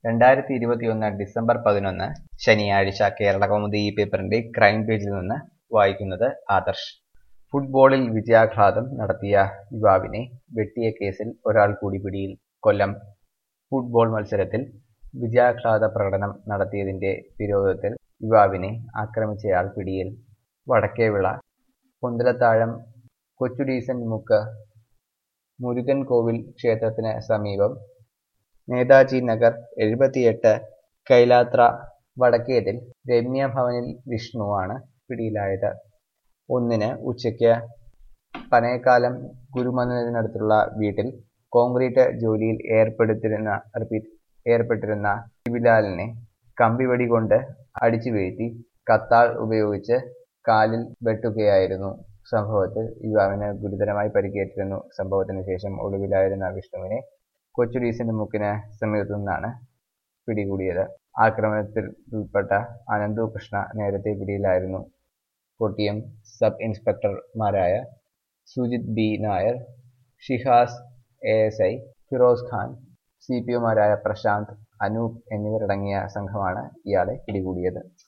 2021 December 11 ശനിയാഴ്ച കേരളകൗമുദി ഈ പേപ്പറിന്റെ ക്രൈം പേജിൽ നിന്ന് വായിക്കുന്നത് ആദർശ്. ഫുട്ബോളിൽ വിജയാഘാതം നടത്തിയ യുവാവിനെ വെട്ടിയ കേസിൽ ഒരാൾ കൂടി പിടിയിൽ. കൊല്ലം ഫുട്ബോൾ മത്സരത്തിൽ വിജയാഹ്ലാദ പ്രകടനം നടത്തിയതിന്റെ വിരോധത്തിൽ യുവാവിനെ ആക്രമിച്ചയാൾ പിടിയിൽ. വടക്കേവിള പൊന്തലത്താഴം കൊച്ചുഡീസന്റ് മുക്ക് മുരുകൻ കോവിൽ ക്ഷേത്രത്തിന് സമീപം നേതാജി നഗർ 78 കൈലാത്ര വടക്കേതിൽ രമ്യ ഭവനിൽ വിഷ്ണു ആണ് പിടിയിലായത്. 1-ന് ഉച്ചയ്ക്ക് പനയക്കാലം ഗുരുമന്ദിരത്തിനടുത്തുള്ള വീട്ടിൽ കോൺക്രീറ്റ് ജോലിയിൽ ഏർപ്പെട്ടിരുന്ന ശിവലാലിനെ കമ്പിവടി കൊണ്ട് അടിച്ചു വീഴ്ത്തി കത്താൾ ഉപയോഗിച്ച് കാലിൽ വെട്ടുകയായിരുന്നു. സംഭവത്തിൽ യുവാവിന് ഗുരുതരമായി പരിക്കേറ്റിരുന്നു. സംഭവത്തിന് ശേഷം ഒളിവിലായിരുന്ന വിഷ്ണുവിനെ കൊച്ചു ഡീസന്റ് മുക്കിന് സമീപത്തു നിന്നാണ് പിടികൂടിയത്. ആക്രമണത്തിൽ ഉൾപ്പെട്ട അനന്തു കൃഷ്ണ നേരത്തെ പിടിയിലായിരുന്നു. കൊട്ടിയം സബ് ഇൻസ്പെക്ടർമാരായ സുജിത് ബി നായർ, ഷിഹാസ് ASI ഫിറോസ് ഖാൻ, CPOമാരായ പ്രശാന്ത്, അനൂപ് എന്നിവരടങ്ങിയ സംഘമാണ് ഇയാളെ പിടികൂടിയത്.